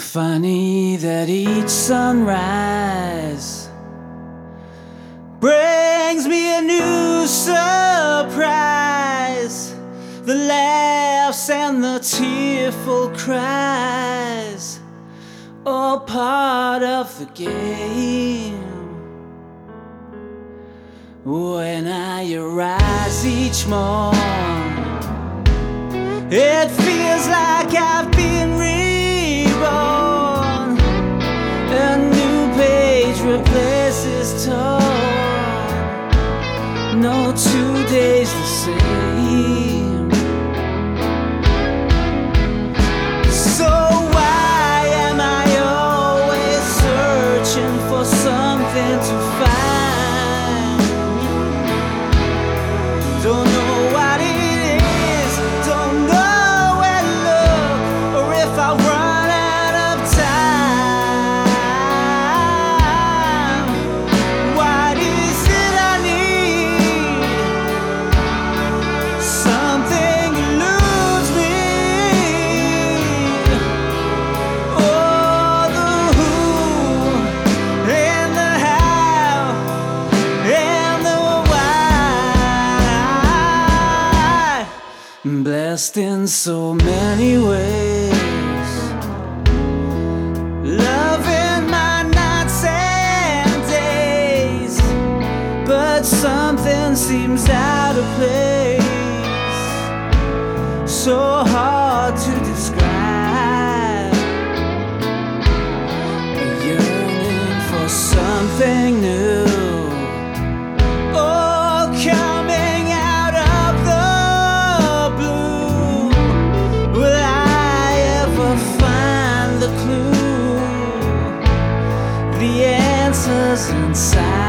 Funny that each sunrise brings me a new surprise. The laughs and the tearful cries, all part of the game. When I arise each morn, it feels like I've been reborn. A new page replaces torn. No 2 days the same. So why am I always searching for something to find? Don't know what it is, don't know where to look, or if I run out of time. What is it I need? Something eludes me. Oh, the who and the how and the why. Blessed in so many ways, loving my nights and days, but something seems out of place, so hard to describe. A yearning for something new, oh, coming out of the blue. Will I ever find the clue, the answers inside?